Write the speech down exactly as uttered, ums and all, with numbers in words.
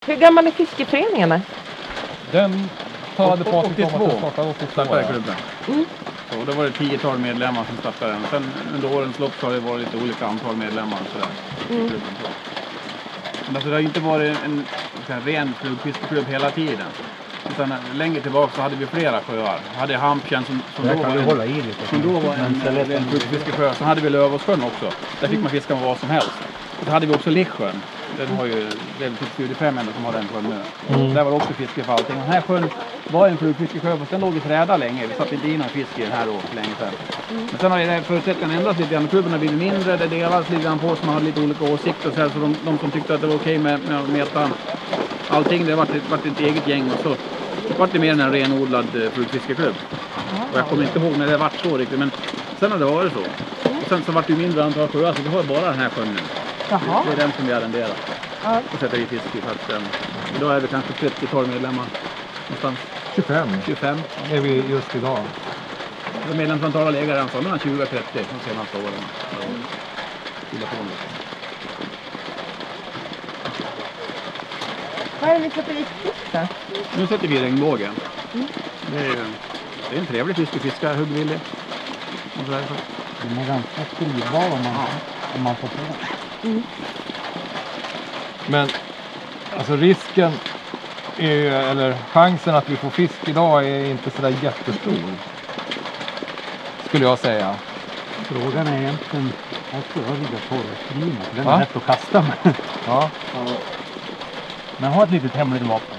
Hur gammal är fiskeföreningen? Den talade på åttiotvå. Startade klubben. Mm. Så då var det tiotal medlemmar som startade den. Sen under årens lopp så har det varit lite olika antal medlemmar så där, i Mm. klubben. Så. Men alltså det har inte varit en här, ren fiskeklubb hela tiden. Utan längre tillbaka så hade vi flera sjöar. Vi hade Hampkärn som, som då var en, hålla i lite. som då var en, en ren fiskesjö. Sen hade vi Lövåssjön också. Där fick man fiska med vad som helst. Och så hade vi också Licksjön. Den har ju väldigt studiefrämjande som har den sjön nu. Mm. Där var det också fiske för allting. Den här sjön var en flugfiskesjö fast den låg i träda länge. Vi satt inte in någon fisk i den här då för länge sedan. Men sen har ju förutsättningarna ändrats lite grann. Klubben har blivit mindre. Det delades lite grann på som hade lite olika åsikter. Så, här, så de, de som tyckte att det var okej med, med att mäta allting. Det var ett, var ett eget gäng och så var det mer än en renodlad eh, flugfiskeklubb. Och jag kommer inte ihåg när det var så riktigt. Men sen har det varit så. Och sen så var det ju mindre antal sjöar. Så vi har bara den här sjön nu. Jaha. Det är den som vi arrenderar. Ja. Och sätter i fisk i. För att, um, idag är vi kanske trettiotal medlemmar. Någonstans tjugofem tjugofem. är vi just idag. Det medlemsantal har legat redan mellan tjugo och trettio de senaste åren. Vad är det ni sätter i fisk då? Nu sätter vi regnbågen. Mm. Det, är, det är en trevlig fisk att fiska, huggvillig. Den är ganska stridbar om man, om man får på den. Mm. Men alltså risken är ju, eller chansen att vi får fisk idag är inte sådär jättestor. Skulle jag säga. Frågan är egentligen, här ska jag ligga torrskrinet. Den Va? är lätt att kasta med. Ja. Men ha ett litet hemligt vapen.